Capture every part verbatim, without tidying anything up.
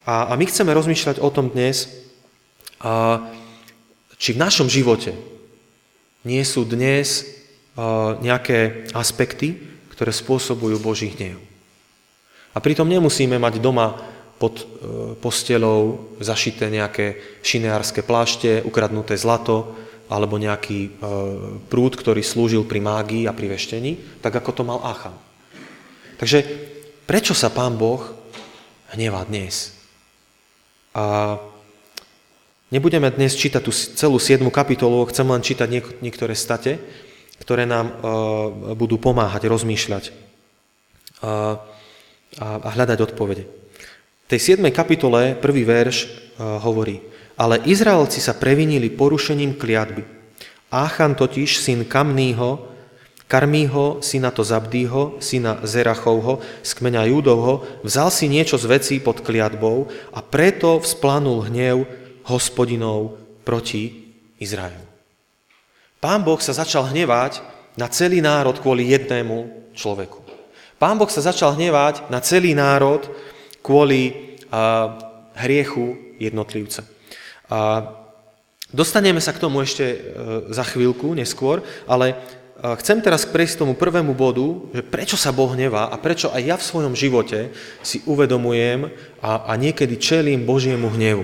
A, a my chceme rozmýšľať o tom dnes, a, či v našom živote nie sú dnes a, nejaké aspekty, ktoré spôsobujú Boží hnev. A pritom nemusíme mať doma pod e, posteľou zašité nejaké šineárske plášte, ukradnuté zlato, alebo nejaký e, prúd, ktorý slúžil pri mágii a pri veštení, tak ako to mal Achan. Takže prečo sa Pán Boh hnevá dnes? A nebudeme dnes čítať tú celú siedmu kapitolu, chcem len čítať niek- niektoré state, ktoré nám e, budú pomáhať rozmýšľať a, a, a hľadať odpovede. V tej siedmej kapitole prvý verš e, hovorí: Ale Izraelci sa previnili porušením kliatby. Achan totiž, syn Kamnýho, Karmího, syna to Zabdího, syna Zerachovho, z kmeňa Júdovho, vzal si niečo z vecí pod kliatbou a preto vzplanul hnev Hospodinov proti Izraelu. Pán Boh sa začal hnevať na celý národ kvôli jednému človeku. Pán Boh sa začal hnevať na celý národ kvôli uh, hriechu jednotlivca. A dostaneme sa k tomu ešte uh, za chvíľku, neskôr, ale uh, chcem teraz prejsť k tomu prvému bodu, že prečo sa Boh hnevá a prečo aj ja v svojom živote si uvedomujem a, a niekedy čelím Božiemu hnevu.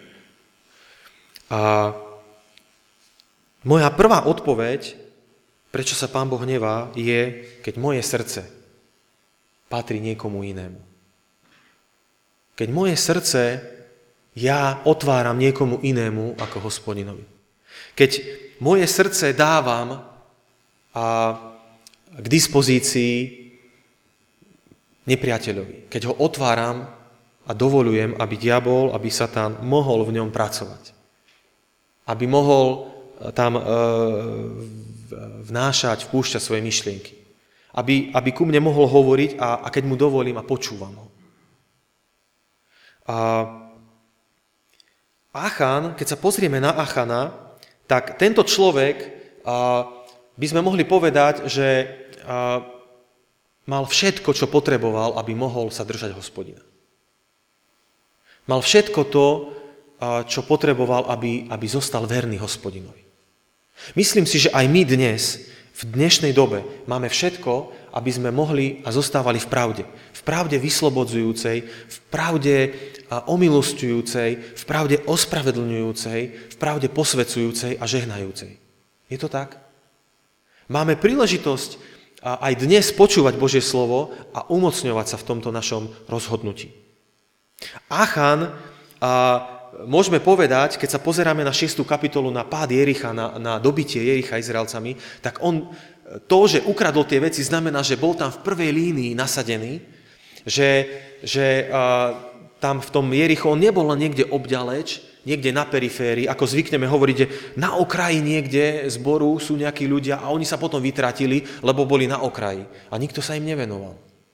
A moja prvá odpoveď, prečo sa Pán Boh hnevá, je, keď moje srdce patrí niekomu inému. Keď moje srdce ja otváram niekomu inému ako Hospodinovi. Keď moje srdce dávam a k dispozícii nepriateľovi. Keď ho otváram a dovolujem, aby diabol, aby Satan mohol v ňom pracovať. Aby mohol tam e, vnášať, vpúšťať svoje myšlienky. Aby, aby ku mne mohol hovoriť a, a keď mu dovolím a počúvam ho. A Achan, keď sa pozrieme na Achana, tak tento človek, a, by sme mohli povedať, že a, mal všetko, čo potreboval, aby mohol sa držať Hospodina. Mal všetko to, čo potreboval, aby, aby zostal verný Hospodinovi. Myslím si, že aj my dnes, v dnešnej dobe, máme všetko, aby sme mohli a zostávali v pravde. V pravde vyslobodzujúcej, v pravde omilosťujúcej, v pravde ospravedlňujúcej, v pravde posvedzujúcej a žehnajúcej. Je to tak? Máme príležitosť aj dnes počúvať Božie slovo a umocňovať sa v tomto našom rozhodnutí. Achan a môžeme povedať, keď sa pozeráme na šiestú kapitolu, na pád Jericha, na, na dobitie Jericha Izraelcami, tak on, to, že ukradol tie veci, znamená, že bol tam v prvej línii nasadený, že, že a, tam v tom Jerichu on nebol len niekde obďaleč, niekde na periférii, ako zvykneme hovoriť, že na okraji niekde zboru sú nejakí ľudia a oni sa potom vytratili, lebo boli na okraji a nikto sa im nevenoval.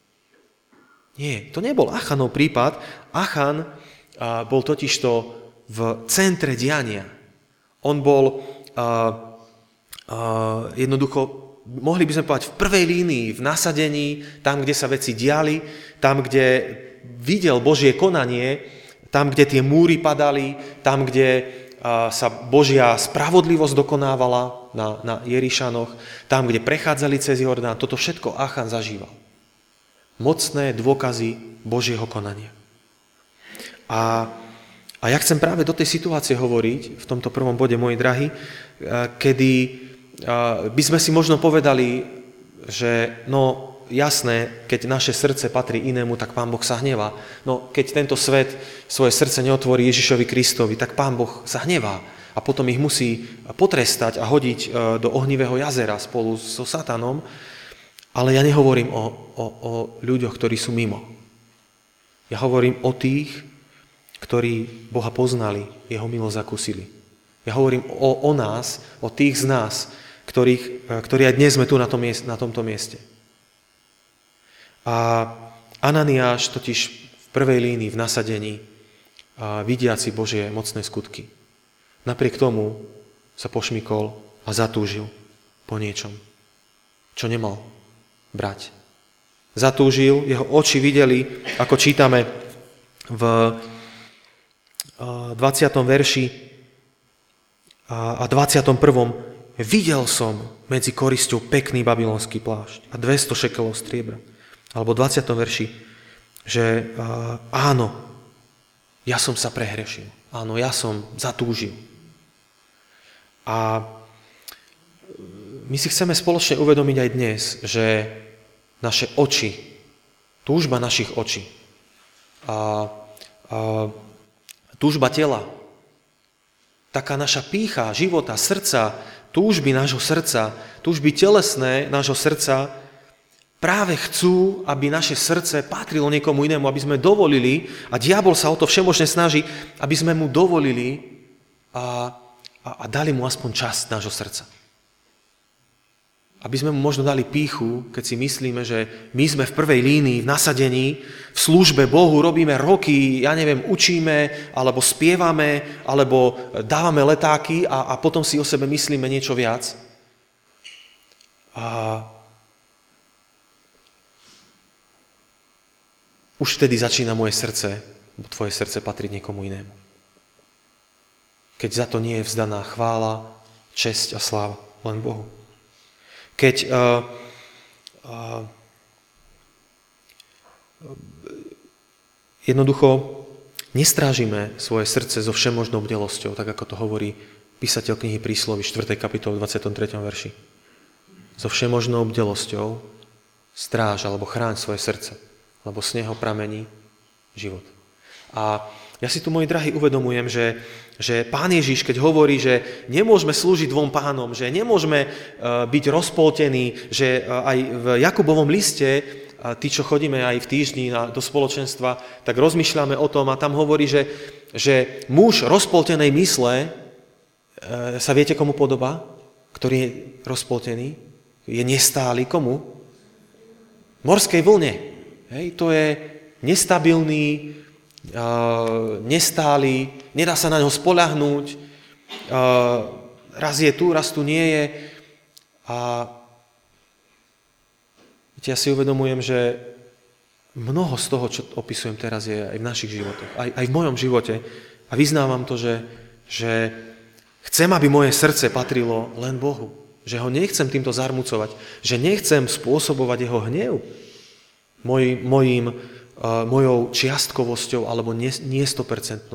Nie, to nebol Achanov prípad. Achan a bol totižto v centre diania. On bol a, a, jednoducho, mohli by sme povedať, v prvej línii, v nasadení, tam, kde sa veci diali, tam, kde videl Božie konanie, tam, kde tie múry padali, tam, kde a, sa Božia spravodlivosť dokonávala na, na Jerišanoch, tam, kde prechádzali cez Jordán. Toto všetko Achan zažíval. Mocné dôkazy Božieho konania. A, a ja chcem práve do tej situácie hovoriť, v tomto prvom bode, moji drahí, kedy by sme si možno povedali, že no jasné, keď naše srdce patrí inému, tak Pán Boh sa hnevá. No keď tento svet svoje srdce neotvorí Ježišovi Kristovi, tak Pán Boh sa hnevá a potom ich musí potrestať a hodiť do ohnivého jazera spolu so Satanom. Ale ja nehovorím o, o, o ľuďoch, ktorí sú mimo. Ja hovorím o tých, ktorí Boha poznali, jeho milosť zakúsili. Ja hovorím o, o nás, o tých z nás, ktorých, ktorí aj dnes sme tu na, tom, na tomto mieste. A Ananiáš totiž v prvej línii, v nasadení, a vidiaci Božie mocné skutky. Napriek tomu sa pošmykol a zatúžil po niečom, čo nemal brať. Zatúžil, jeho oči videli, ako čítame v dvadsiatom verši a dvadsiatom prvom videl som medzi korisťou pekný babylonský plášť a dvesto šekelov striebra. Alebo v dvadsiatom verši, že áno, ja som sa prehrešil. Áno, ja som zatúžil. A my si chceme spoločne uvedomiť aj dnes, že naše oči, túžba našich očí, a, a túžba tela, taká naša pýcha, života, srdca, túžby nášho srdca, túžby telesné nášho srdca, práve chcú, aby naše srdce patrilo niekomu inému, aby sme dovolili, a diabol sa o to všemožne snaží, aby sme mu dovolili a, a, a dali mu aspoň časť nášho srdca. Aby sme mu možno dali pýchu, keď si myslíme, že my sme v prvej línii, v nasadení, v službe Bohu, robíme roky, ja neviem, učíme, alebo spievame, alebo dávame letáky a, a potom si o sebe myslíme niečo viac. A už vtedy začína moje srdce, bo tvoje srdce patrí niekomu inému. Keď za to nie je vzdaná chvála, česť a sláva len Bohu. Keď uh, uh, jednoducho nestrážime svoje srdce so všemožnou bdelosťou, tak ako to hovorí písateľ knihy Prísloví štvrtej kapitole dvadsiatom treťom verši. So všemožnou bdelosťou stráž alebo chráň svoje srdce, lebo z neho pramení život. A ja si tu, moji drahí, uvedomujem, že, že Pán Ježiš, keď hovorí, že nemôžeme slúžiť dvom pánom, že nemôžeme byť rozpoltení, že aj v Jakubovom liste, tí, čo chodíme aj v týždni do spoločenstva, tak rozmýšľame o tom a tam hovorí, že, že muž rozpoltenej mysle sa viete, komu podobá? Ktorý je rozpoltený? Je nestály komu? Morskej vlne. Hej, to je nestabilný, Uh, nestály, nedá sa na ňo spoľahnúť, uh, raz je tu, raz tu nie je. A ja si uvedomujem, že mnoho z toho, čo opisujem teraz, je aj v našich životoch, aj, aj v mojom živote. A vyznávam to, že, že chcem, aby moje srdce patrilo len Bohu. Že ho nechcem týmto zarmucovať, že nechcem spôsobovať jeho hnev moj, mojim mojou čiastkovosťou alebo nie sto percent.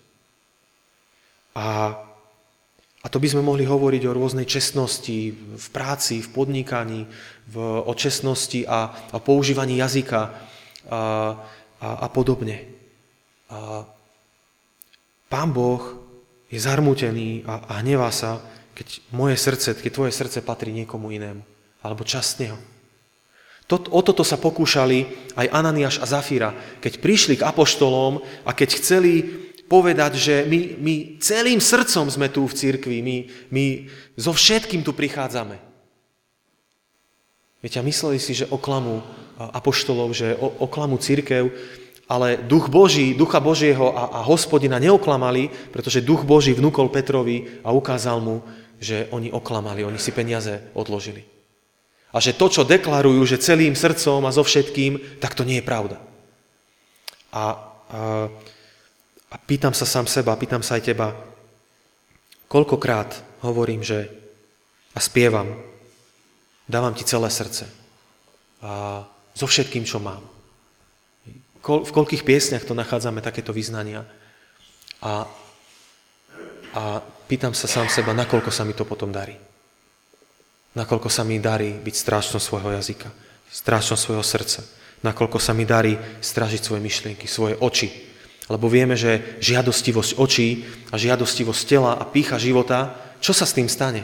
A, a to by sme mohli hovoriť o rôznej čestnosti v práci, v podnikaní, v, o čestnosti a, a používaní jazyka a, a, a podobne. A Pán Boh je zarmútený a, a hnevá sa, keď moje srdce, keď tvoje srdce patrí niekomu inému, alebo časť z neho. O toto sa pokúšali aj Ananiáš a Zafira, keď prišli k apoštolom a keď chceli povedať, že my, my celým srdcom sme tu v cirkvi, my, my so všetkým tu prichádzame. Viete, a mysleli si, že oklamú apoštolov, že oklamú cirkev, ale duch Boží, ducha Božieho a, a Hospodina neoklamali, pretože duch Boží vnúkol Petrovi a ukázal mu, že oni oklamali, oni si peniaze odložili. A že to, čo deklarujú, že celým srdcom a so všetkým, tak to nie je pravda. A, a, a pýtam sa sám seba, pýtam sa aj teba, koľkokrát hovorím, že a spievam, dávam ti celé srdce a so všetkým, čo mám. V koľkých piesniach to nachádzame, takéto vyznania. A, a pýtam sa sám seba, nakoľko sa mi to potom darí. Nakoľko sa mi darí byť strážcom svojho jazyka, strážcom svojho srdca. Nakoľko sa mi darí strážiť svoje myšlienky, svoje oči. Lebo vieme, že žiadostivosť očí a žiadostivosť tela a pýcha života, čo sa s tým stane?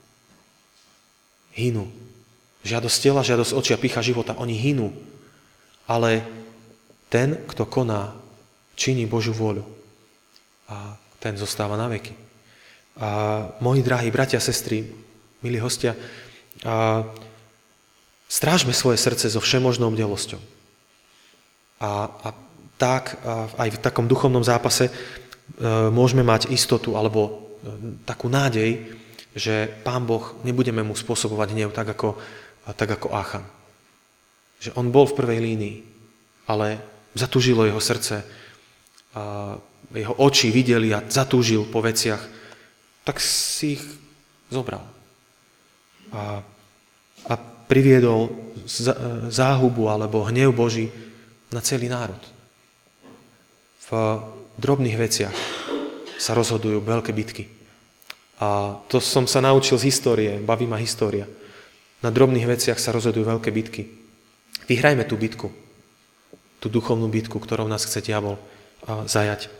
Hynú. Žiadosť tela, žiadosť očí a pýcha života, oni hynú. Ale ten, kto koná, činí Božiu vôľu. A ten zostáva na veky. A moji drahí bratia a sestry, milí hostia, a strážme svoje srdce so všemožnou bdelosťou. A, a tak a aj v takom duchovnom zápase e, môžeme mať istotu alebo e, takú nádej, že Pán Boh nebudeme mu spôsobovať hnev tak ako, tak ako Achan. Že on bol v prvej línii, ale zatúžilo jeho srdce a jeho oči videli a zatúžil po veciach, tak si ich zobral. A, a priviedol záhubu alebo hnev Boží na celý národ. V drobných veciach sa rozhodujú veľké bitky. A to som sa naučil z histórie, baví ma história. Na drobných veciach sa rozhodujú veľké bitky. Vyhrajme tú bitku, tú duchovnú bitku, ktorou nás chce diabol zajať.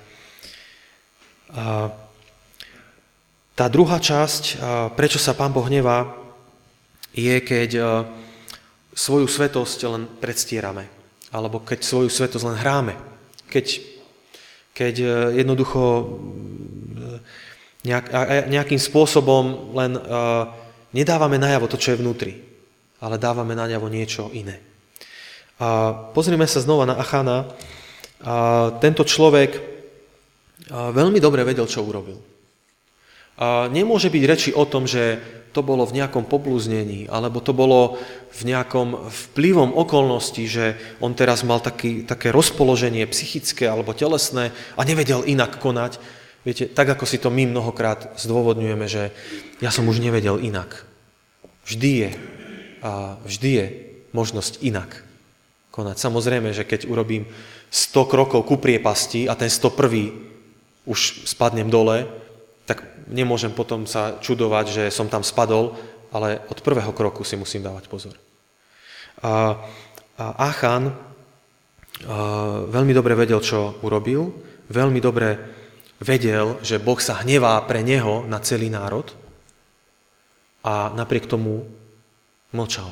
A tá druhá časť, prečo sa Pán Boh hnevá, je, keď svoju svetosť len predstierame, alebo keď svoju svetosť len hráme. Keď, keď jednoducho nejak, nejakým spôsobom len nedávame najavo to, čo je vnútri, ale dávame najavo niečo iné. A pozrime sa znova na Achana. A tento človek veľmi dobre vedel, čo urobil. A nemôže byť reči o tom, že to bolo v nejakom poblúznení, alebo to bolo v nejakom vplyvom okolností, že on teraz mal taký, také rozpoloženie psychické alebo telesné a nevedel inak konať. Viete, tak ako si to my mnohokrát zdôvodňujeme, že ja som už nevedel inak. Vždy je, a vždy je možnosť inak konať. Samozrejme, že keď urobím sto krokov ku priepasti a ten sto prvý už spadnem dole, tak nemôžem potom sa čudovať, že som tam spadol, ale od prvého kroku si musím dávať pozor. A, a Achan a, veľmi dobre vedel, čo urobil, veľmi dobre vedel, že Boh sa hnevá pre neho na celý národ a napriek tomu mlčal.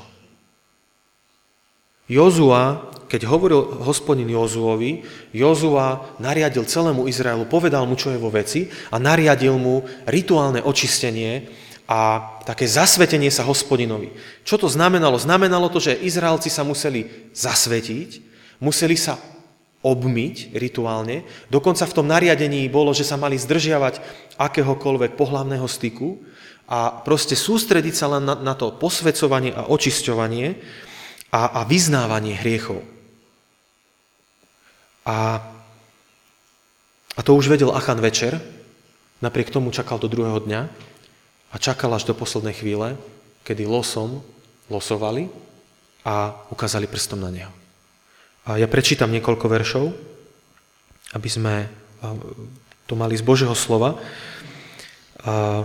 Jozua, keď hovoril Hospodin Jozuovi, Jozua nariadil celému Izraelu, povedal mu, čo je vo veci a nariadil mu rituálne očistenie a také zasvetenie sa Hospodinovi. Čo to znamenalo? Znamenalo to, že Izraelci sa museli zasvetiť, museli sa obmyť rituálne. Dokonca v tom nariadení bolo, že sa mali zdržiavať akéhokoľvek pohlavného styku a proste sústrediť sa len na, na to posväcovanie a očisťovanie a, a vyznávanie hriechov. A, a to už vedel Achan večer, napriek tomu čakal do druhého dňa a čakal až do poslednej chvíle, kedy losom losovali a ukázali prstom na neho. A ja prečítam niekoľko veršov, aby sme to mali z Božieho slova. A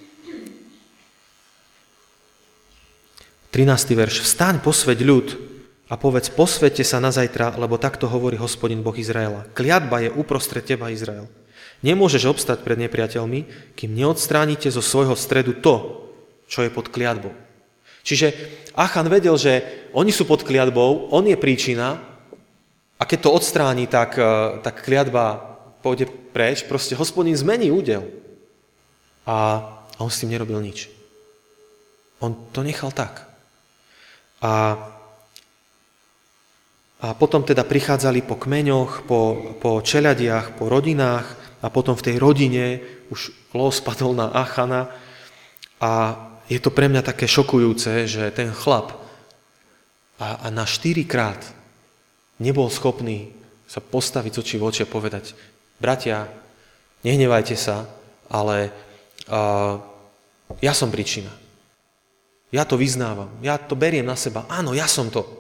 trinásty verš. Vstaň, posväť ľud a povedz, posväťte sa na zajtra, lebo takto hovorí Hospodin Boh Izraela. Kliatba je uprostred teba, Izrael. Nemôžeš obstať pred nepriateľmi, kým neodstránite zo svojho stredu to, čo je pod kliatbou. Čiže Achan vedel, že oni sú pod kliatbou, on je príčina a keď to odstráni, tak, tak kliatba pôjde preč. Proste Hospodin zmení údel. A, a on s tým nerobil nič. On to nechal tak. A, a potom teda prichádzali po kmeňoch, po, po čeľadiach, po rodinách a potom v tej rodine už los padol na Achana a je to pre mňa také šokujúce, že ten chlap a, a na štyrikrát nebol schopný sa postaviť z očí v oči a povedať, bratia, nehnevajte sa, ale uh, ja som príčina. Ja to vyznávam, ja to beriem na seba. Áno, ja som to.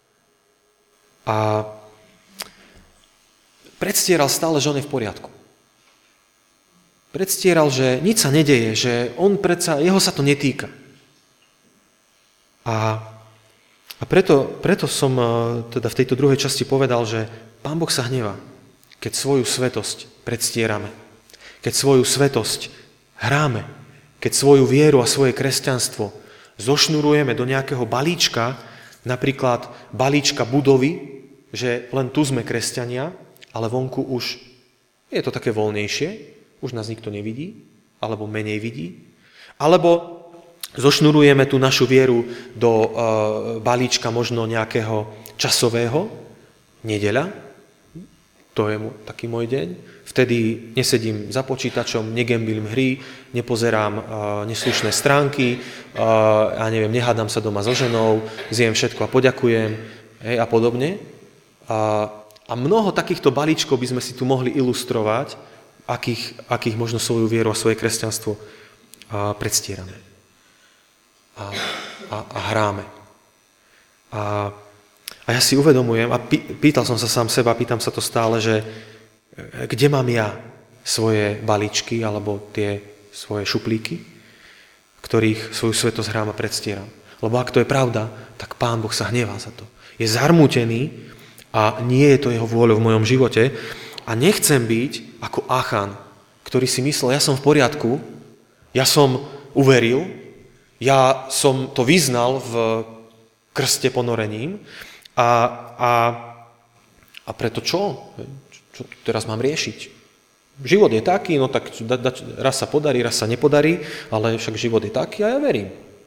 A predstieral stále, že on je v poriadku. Predstieral, že nič sa nedeje, že on predsa, jeho sa to netýka. A, a preto, preto som teda v tejto druhej časti povedal, že Pán Boh sa hnevá, keď svoju svetosť predstierame, keď svoju svetosť hráme, keď svoju vieru a svoje kresťanstvo zošnurujeme do nejakého balíčka, napríklad balíčka budovy, že len tu sme kresťania, ale vonku už je to také voľnejšie, už nás nikto nevidí, alebo menej vidí. Alebo zošnurujeme tú našu vieru do uh, balíčka možno nejakého časového, nedeľa, to je taký môj deň, vtedy nesedím za počítačom, negembilím hry, nepozerám uh, neslušné stránky, uh, ja neviem, nehádam sa doma so ženou, zjem všetko a poďakujem, hej, a podobne. Uh, A mnoho takýchto balíčkov by sme si tu mohli ilustrovať, akých, akých možno svoju vieru a svoje kresťanstvo predstierame. A, a, a hráme. A, a ja si uvedomujem, a pýtal som sa sám seba, pýtam sa to stále, že kde mám ja svoje balíčky alebo tie svoje šuplíky, ktorých svoju svetosť hrám a predstieram. Lebo ak to je pravda, tak Pán Boh sa hnevá za to. Je zarmútený a nie je to jeho vôľou v mojom živote a nechcem byť ako Achan, ktorý si myslel, ja som v poriadku, ja som uveril, ja som to vyznal v krste ponorením a, a, a preto čo? Čo teraz mám riešiť? Život je taký, no tak da, da, raz sa podarí, raz sa nepodarí, ale však život je taký a ja verím.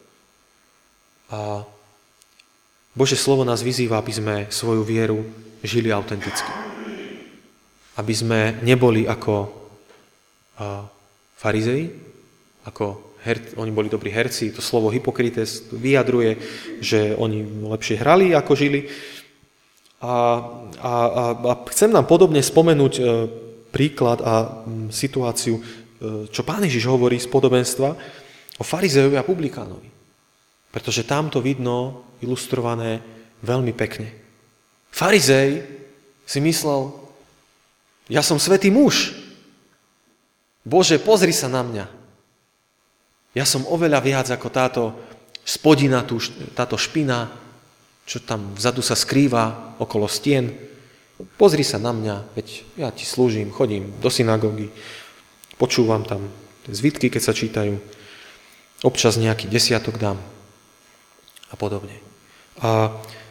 A Božie slovo nás vyzýva, aby sme svoju vieru žili autenticky. Aby sme neboli ako uh, farizei, ako her, oni boli dobrí herci, to slovo hypokrites vyjadruje, že oni lepšie hrali, ako žili. A, a, a, a chcem nám podobne spomenúť uh, príklad a um, situáciu, uh, čo Pán Ježiš hovorí z podobenstva o farizejovi a publikánovi. Pretože tam to vidno ilustrované veľmi pekne. Farizej si myslel, ja som svätý muž. Bože, pozri sa na mňa. Ja som oveľa viac ako táto spodina, táto špina, čo tam vzadu sa skrýva okolo stien. Pozri sa na mňa, veď ja ti slúžim, chodím do synagógy, počúvam tam zvitky, keď sa čítajú, občas nejaký desiatok dám a podobne. A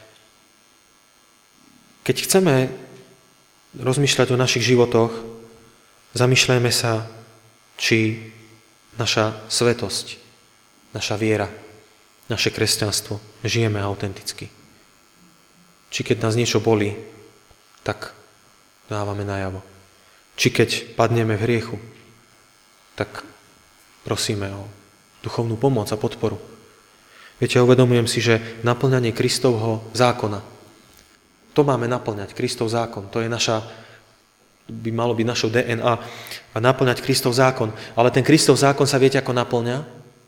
keď chceme rozmýšľať o našich životoch, zamýšľajme sa, či naša svetosť, naša viera, naše kresťanstvo žijeme autenticky. Či keď nás niečo bolí, tak dávame najavo. Či keď padneme v hriechu, tak prosíme o duchovnú pomoc a podporu. Viete, uvedomujem si, že naplňanie Kristovho zákona, to máme naplňať, Kristov zákon, to je naša, by malo byť našou dé en á, a naplňať Kristov zákon. Ale ten Kristov zákon sa viete, ako naplňa?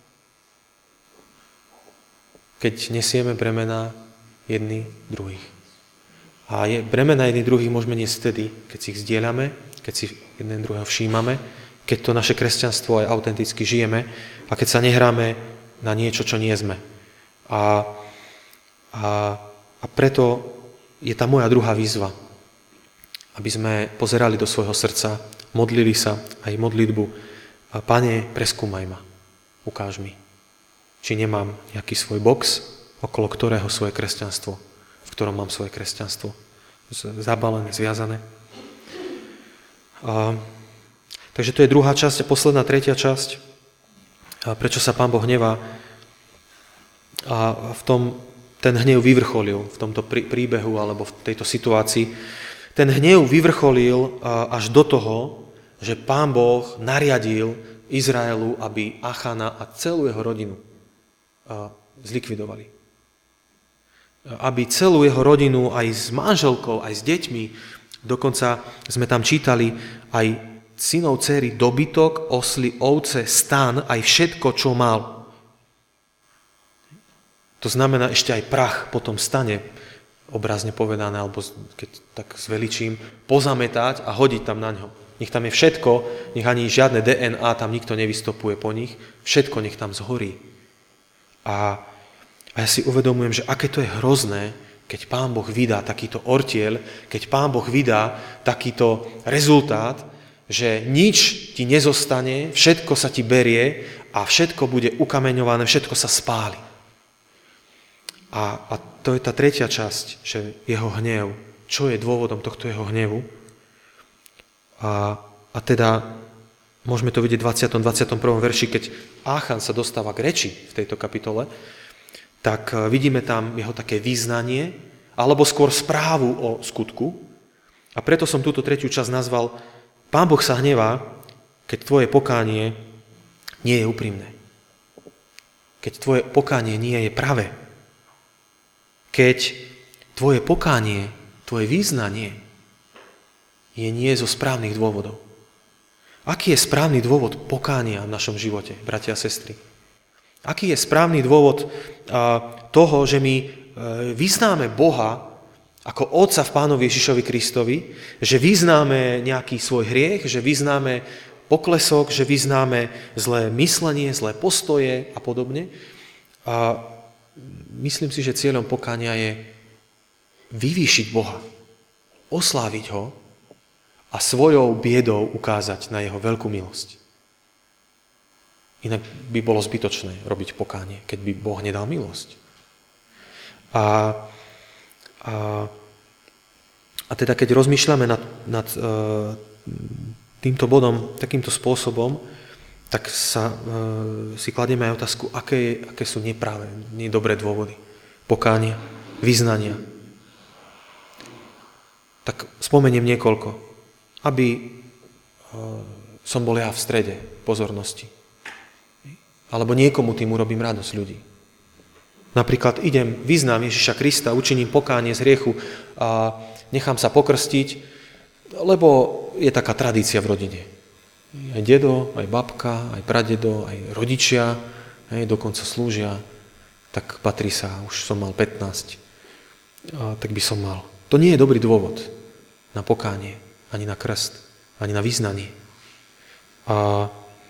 Keď nesieme bremená jedni druhých. A je, bremená jedni druhých môžeme niesť vtedy, keď si ich zdieľame, keď si jeden druhého všímame, keď to naše kresťanstvo aj autenticky žijeme a keď sa nehráme na niečo, čo nie sme. A, a, a preto je tá moja druhá výzva, aby sme pozerali do svojho srdca, modlili sa aj modlitbu. A Pane, preskúmaj ma, ukáž mi, či nemám nejaký svoj box, okolo ktorého svoje kresťanstvo, v ktorom mám svoje kresťanstvo zabalené, zviazané. A, takže to je druhá časť a posledná, tretia časť, a prečo sa Pán Boh hnevá. A v tom ten hnev vyvrcholil v tomto príbehu alebo v tejto situácii. Ten hnev vyvrcholil až do toho, že Pán Boh nariadil Izraelu, aby Achana a celú jeho rodinu zlikvidovali. Aby celú jeho rodinu aj s manželkou, aj s deťmi, dokonca sme tam čítali aj synov, dcery, dobytok, osly, ovce, stan, aj všetko, čo mal. To znamená ešte aj prach po tom stane, obrazne povedané, alebo keď tak zveličím, pozametať a hodiť tam na ňo. Nech tam je všetko, nech ani žiadne dé en á tam nikto nevystopuje po nich, všetko nech tam zhorí. A, a ja si uvedomujem, že aké to je hrozné, keď Pán Boh vydá takýto ortiel, keď Pán Boh vydá takýto rezultát, že nič ti nezostane, všetko sa ti berie a všetko bude ukameňované, všetko sa spáli. A, a to je tá tretia časť, že jeho hnev. Čo je dôvodom tohto jeho hnevu? A, a teda môžeme to vidieť v dvadsiatom dvadsiatom prvom verši, keď Achan sa dostáva k reči v tejto kapitole, tak vidíme tam jeho také význanie, alebo skôr správu o skutku. A preto som túto tretiu časť nazval Pán Boh sa hnevá, keď tvoje pokánie nie je úprimné. Keď tvoje pokánie nie je pravé. Keď tvoje pokánie, tvoje význanie je nie zo správnych dôvodov. Aký je správny dôvod pokánia v našom živote, bratia a sestry? Aký je správny dôvod toho, že my vyznáme Boha ako Otca v Pánovi Ježišovi Kristovi, že vyznáme nejaký svoj hriech, že vyznáme poklesok, že vyznáme zlé myslenie, zlé postoje a podobne. A myslím si, že cieľom pokánia je vyvýšiť Boha, osláviť ho a svojou biedou ukázať na jeho veľkú milosť. Inak by bolo zbytočné robiť pokánie, keď by Boh nedal milosť. A, a, a teda keď rozmýšľame nad, nad uh, týmto bodom takýmto spôsobom, tak sa, uh, si kladieme aj otázku, aké, aké sú nepráve, nedobré dôvody pokánia, vyznania. Tak spomeniem niekoľko, aby uh, som bol ja v strede pozornosti. Alebo niekomu tým urobím radosť ľudí. Napríklad idem, vyznám Ježiša Krista, učiním pokánie z hriechu a nechám sa pokrstiť, lebo je taká tradícia v rodine. Aj dedo, aj babka, aj pradedo, aj rodičia, aj dokonca slúžia, tak patrí sa, už som mal pätnásť, a tak by som mal. To nie je dobrý dôvod na pokánie, ani na krst, ani na vyznanie. A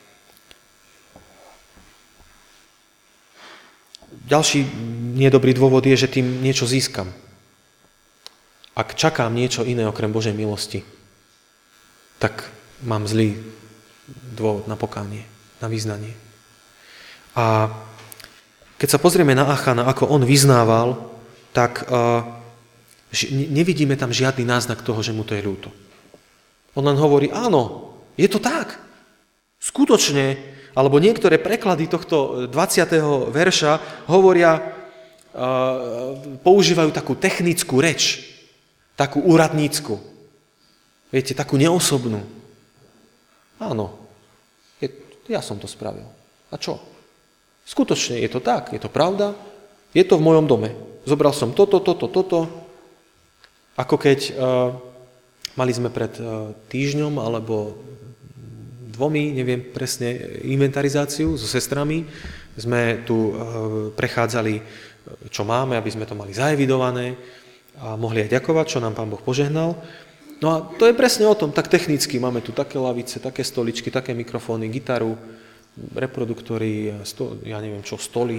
ďalší nedobrý dôvod je, že tým niečo získam. Ak čakám niečo iné okrem Božej milosti, tak mám zlý dôvod na pokánie, na vyznanie. A keď sa pozrieme na Achana, ako on vyznával, tak uh, nevidíme tam žiadny náznak toho, že mu to je ľúto. On len hovorí, áno, je to tak. Skutočne. Alebo niektoré preklady tohto dvadsiateho verša hovoria, používajú takú technickú reč, takú úradnícku. Viete, takú neosobnú. Áno, je, ja som to spravil. A čo? Skutočne je to tak, je to pravda, je to v mojom dome. Zobral som toto, toto, toto. Ako keď uh, mali sme pred uh, týždňom, alebo dvomi, neviem presne, inventarizáciu so sestrami. Sme tu prechádzali, čo máme, aby sme to mali zaevidované a mohli aj ďakovať, čo nám Pán Boh požehnal. No a to je presne o tom, tak technicky. Máme tu také lavice, také stoličky, také mikrofóny, gitaru, reproduktory, sto, ja neviem čo, stoly.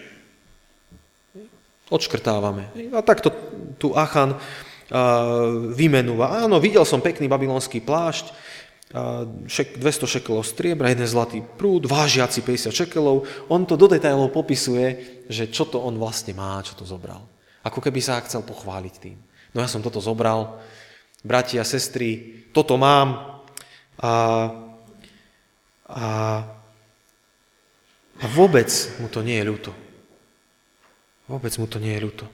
Odškrtávame. A takto tu Achan vymenúva. Áno, videl som pekný babylonský plášť, dvesto šekelov striebra, jeden zlatý prúd, vážiaci päťdesiat šekelov. On to do detailov popisuje, že čo to on vlastne má, čo to zobral. Ako keby sa chcel pochváliť tým. No ja som toto zobral, bratia, sestry, toto mám a, a, a vôbec mu to nie je ľúto. Vôbec mu to nie je ľúto.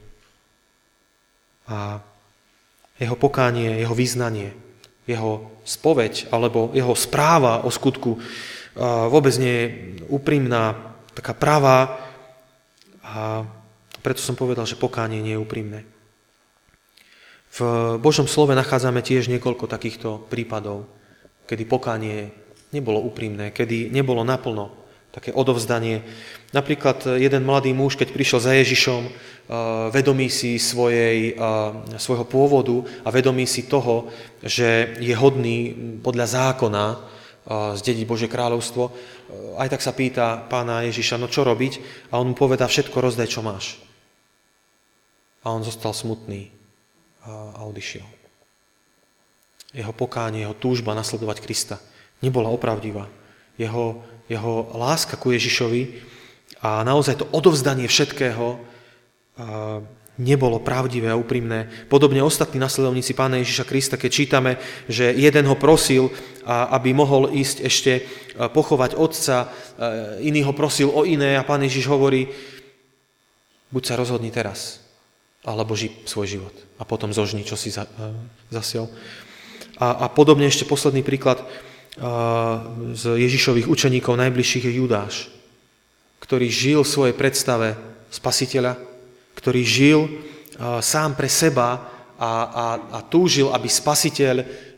A jeho pokánie, jeho vyznanie, jeho spoveď alebo jeho správa o skutku vôbec nie je úprimná, taká pravá a preto som povedal, že pokánie nie je úprimné. V Božom slove nachádzame tiež niekoľko takýchto prípadov, kedy pokánie nebolo úprimné, kedy nebolo naplno také odovzdanie. Napríklad jeden mladý muž, keď prišiel za Ježišom, vedomí si svojej, svojho pôvodu a vedomí si toho, že je hodný podľa zákona zdediť Božie kráľovstvo, aj tak sa pýta Pána Ježiša, no čo robiť? A on mu povedá, všetko rozdaj, čo máš. A on zostal smutný a odišiel. Jeho pokánie, jeho túžba nasledovať Krista nebola opravdivá. Jeho, jeho láska ku Ježišovi a naozaj to odovzdanie všetkého nebolo pravdivé a úprimné. Podobne ostatní nasledovníci Pána Ježiša Krista, keď čítame, že jeden ho prosil, aby mohol ísť ešte pochovať otca, iný ho prosil o iné a Pán Ježiš hovorí, buď sa rozhodni teraz, alebo ži svoj život a potom zožni, čo si zasiel. A, a podobne ešte posledný príklad z Ježišových učeníkov najbližších je Judáš, ktorý žil v svojej predstave spasiteľa, ktorý žil sám pre seba a, a, a túžil, aby spasiteľ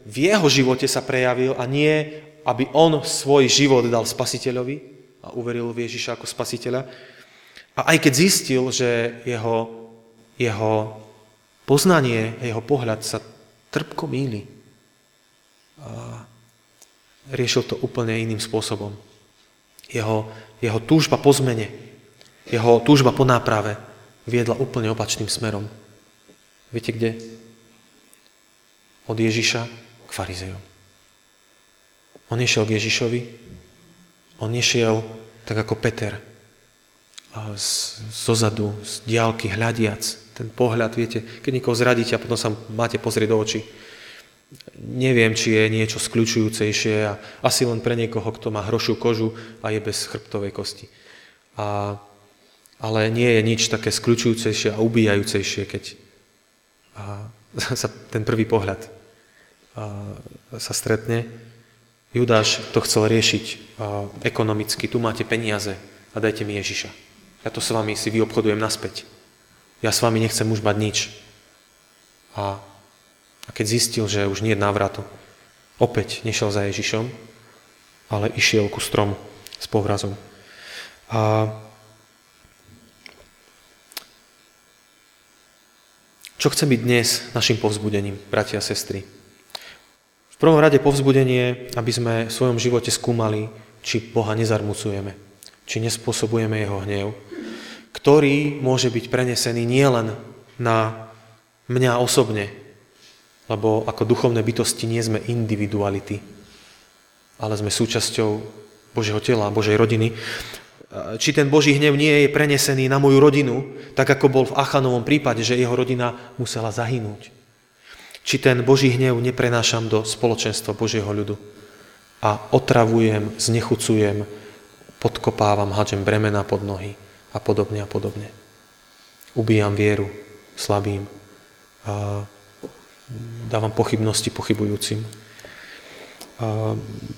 v jeho živote sa prejavil a nie, aby on svoj život dal spasiteľovi a uveril v Ježiša ako spasiteľa. A aj keď zistil, že jeho, jeho poznanie, jeho pohľad sa trpko mýli, a riešil to úplne iným spôsobom. Jeho, jeho túžba po zmene, jeho túžba po náprave viedla úplne opačným smerom. Viete kde? Od Ježiša k farizejom. On nešiel k Ježišovi, on nešiel tak ako Peter, zozadu, z diaľky hľadiac, ten pohľad, viete, keď niekoho zradíte a potom sa máte pozrieť do očí. Neviem, či je niečo skľučujúcejšie a asi len pre niekoho, kto má hrošiu kožu a je bez chrbtovej kosti. A, ale nie je nič také skľučujúcejšie a ubíjajúcejšie, keď a, sa ten prvý pohľad a, sa stretne. Judáš to chcel riešiť a, ekonomicky. Tu máte peniaze a dajte mi Ježiša. Ja to s vami si vyobchodujem naspäť. Ja s vami nechcem už mať nič. A, a keď zistil, že už nie je návratu, opäť nešiel za Ježišom, ale išiel ku stromu s povrazom. A čo chce byť dnes našim povzbudením, bratia a sestry? V prvom rade povzbudenie, aby sme v svojom živote skúmali, či Boha nezarmucujeme, či nespôsobujeme jeho hnev, ktorý môže byť prenesený nielen na mňa osobne, lebo ako duchovné bytosti nie sme individuality, ale sme súčasťou Božieho tela, Božej rodiny. Či ten Boží hnev nie je prenesený na moju rodinu, tak ako bol v Achanovom prípade, že jeho rodina musela zahynúť. Či ten Boží hnev neprenášam do spoločenstva Božieho ľudu a otravujem, znechucujem, podkopávam, hádžem bremena pod nohy a podobne a podobne. Ubíjam vieru slabým a dávam pochybnosti pochybujúcim. A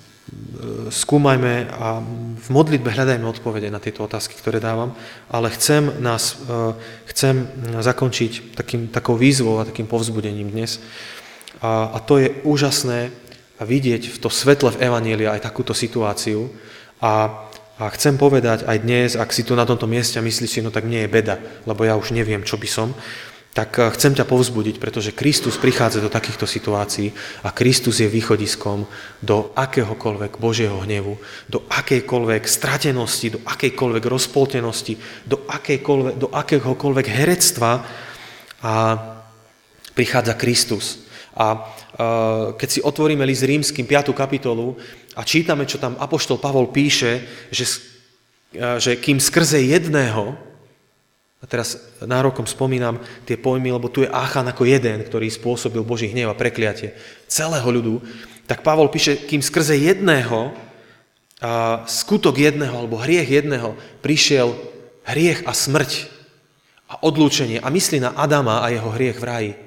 skúmajme a v modlitbe hľadajme odpovede na tieto otázky, ktoré dávam, ale chcem nás, chcem zakončiť takým, takou výzvou a takým povzbudením dnes. A, a to je úžasné vidieť v to svetle v Evanjelii aj takúto situáciu. A, a chcem povedať aj dnes, ak si tu na tomto mieste a myslíš si, no tak nie je beda, lebo ja už neviem, čo by som, tak chcem ťa povzbudiť, pretože Kristus prichádza do takýchto situácií a Kristus je východiskom do akéhokoľvek Božieho hnevu, do akejkoľvek stratenosti, do akejkoľvek rozpoltenosti, do, akejkoľvek, do akéhokoľvek herectva a prichádza Kristus. A keď si otvoríme list Rímskym piatu kapitolu a čítame, čo tam apoštol Pavol píše, že, že kým skrze jedného, a teraz nárokom spomínam tie pojmy, lebo tu je Achan ako jeden, ktorý spôsobil Boží hnev a prekliatie celého ľudu, tak Pavol píše, kým skrze jedného, a skutok jedného, alebo hriech jedného, prišiel hriech a smrť a odlúčenie. A myslí na Adama a jeho hriech v raji.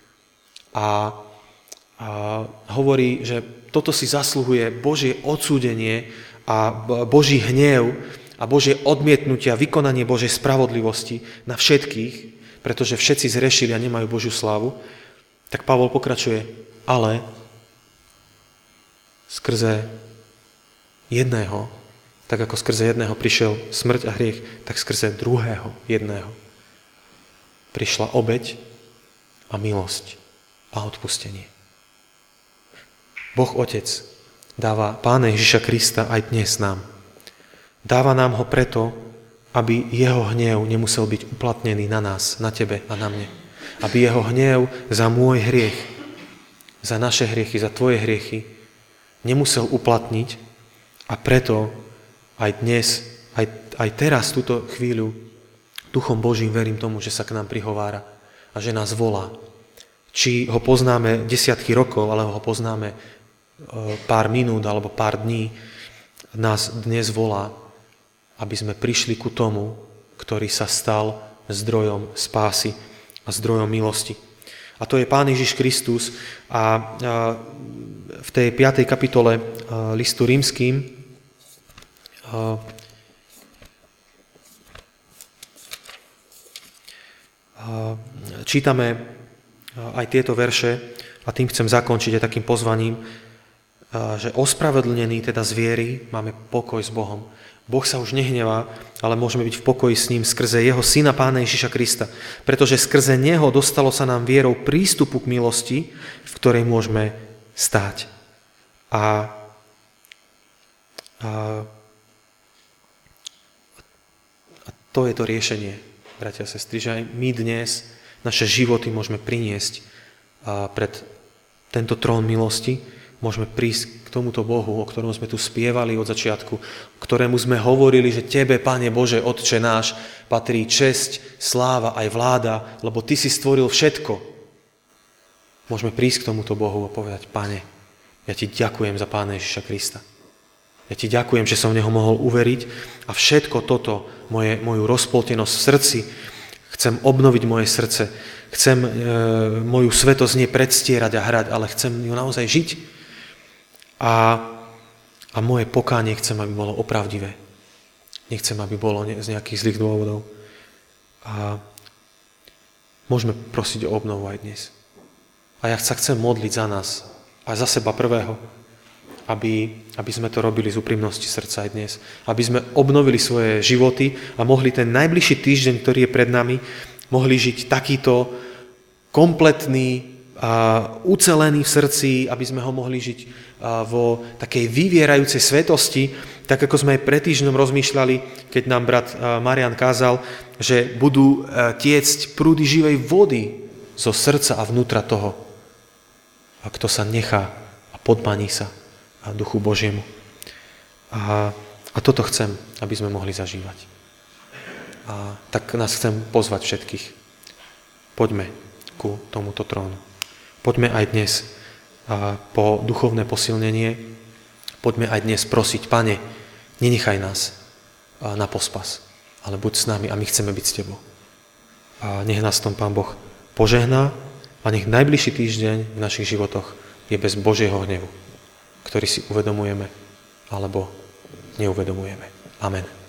A, a hovorí, že toto si zasluhuje Božie odsúdenie a Boží hnev, a Božie odmietnutia, vykonanie Božej spravodlivosti na všetkých, pretože všetci zrešili a nemajú Božiu slávu, tak Pavol pokračuje, ale skrze jedného, tak ako skrze jedného prišiel smrť a hriech, tak skrze druhého jedného prišla obeť a milosť a odpustenie. Boh Otec dáva Pána Ježiša Krista aj dnes nám. Dáva nám ho preto, aby jeho hnev nemusel byť uplatnený na nás, na tebe a na mne. Aby jeho hnev za môj hriech, za naše hriechy, za tvoje hriechy nemusel uplatniť a preto aj dnes, aj, aj teraz, túto chvíľu, Duchom Božím verím tomu, že sa k nám prihovára a že nás volá. Či ho poznáme desiatky rokov, alebo ho poznáme pár minút alebo pár dní, nás dnes volá, aby sme prišli ku tomu, ktorý sa stal zdrojom spásy a zdrojom milosti. A to je Pán Ježiš Kristus a v tej piatej kapitole listu Rímskym čítame aj tieto verše a A tým chcem zakončiť aj takým pozvaním, že ospravedlnení teda z viery máme pokoj s Bohom. Boh sa už nehnevá, ale môžeme byť v pokoji s ním skrze jeho syna Pána Ježiša Krista. Pretože skrze neho dostalo sa nám vierou prístupu k milosti, v ktorej môžeme stáť. A, a, a to je to riešenie, bratia a sestry, že aj my dnes naše životy môžeme priniesť pred tento trón milosti, môžeme prísť k tomuto Bohu, o ktorom sme tu spievali od začiatku, ktorému sme hovorili, že Tebe, Pane Bože, Otče náš, patrí česť, sláva aj vláda, lebo Ty si stvoril všetko. Môžeme prísť k tomuto Bohu a povedať, Pane, ja Ti ďakujem za Pána Ježiša Krista. Ja Ti ďakujem, že som v Neho mohol uveriť a všetko toto, moje, moju rozpoltenosť v srdci, chcem obnoviť moje srdce, chcem e, moju svetosť nepredstierať a hrať, ale chcem ju naozaj žiť. A, a moje pokánie chcem, aby bolo opravdivé. Nechcem, aby bolo ne, z nejakých zlých dôvodov. A môžeme prosiť o obnovu aj dnes. A ja sa chcem modliť za nás, aj za seba prvého, aby, aby sme to robili z úprimnosti srdca aj dnes. Aby sme obnovili svoje životy a mohli ten najbližší týždeň, ktorý je pred nami, mohli žiť takýto kompletný, a ucelený v srdci, aby sme ho mohli žiť vo takej vyvierajúcej svetosti, tak ako sme aj pred týždňom rozmýšľali, keď nám brat Marian kázal, že budú tiecť prúdy živej vody zo srdca a vnútra toho, a kto sa nechá a podmaní sa a Duchu Božiemu. A, a toto chcem, aby sme mohli zažívať. A tak nás chcem pozvať všetkých. Poďme ku tomuto trónu. Poďme aj dnes a po duchovné posilnenie, poďme aj dnes prosiť, Pane, nenechaj nás na pospas, ale buď s nami a my chceme byť s Tebou. A nech nás tom Pán Boh požehná a nech najbližší týždeň v našich životoch je bez Božieho hnevu, ktorý si uvedomujeme alebo neuvedomujeme. Amen.